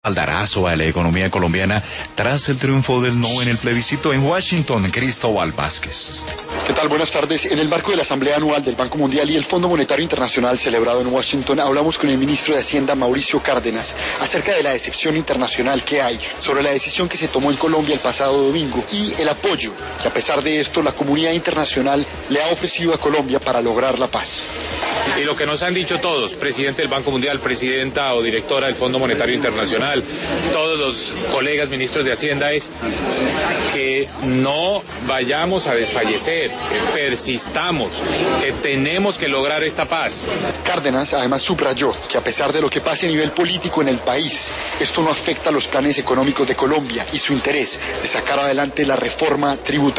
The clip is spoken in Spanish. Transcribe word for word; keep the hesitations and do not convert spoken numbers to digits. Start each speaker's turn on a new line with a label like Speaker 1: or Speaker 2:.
Speaker 1: Aldarazo a la economía colombiana tras el triunfo del no en el plebiscito en Washington. Cristóbal Vázquez.
Speaker 2: ¿Qué tal? Buenas tardes. En el marco de la Asamblea Anual del Banco Mundial y el Fondo Monetario Internacional celebrado en Washington, hablamos con el ministro de Hacienda, Mauricio Cárdenas, acerca de la decepción internacional que hay sobre la decisión que se tomó en Colombia el pasado domingo y el apoyo que, a pesar de esto, la comunidad internacional le ha ofrecido a Colombia para lograr la paz.
Speaker 3: Y lo que nos han dicho todos, presidente del Banco Mundial, presidenta o directora del Fondo Monetario Internacional, todos los colegas ministros de Hacienda, es que no vayamos a desfallecer, que persistamos, que tenemos que lograr esta paz.
Speaker 2: Cárdenas además subrayó que, a pesar de lo que pase a nivel político en el país, esto no afecta los planes económicos de Colombia y su interés de sacar adelante la reforma tributaria.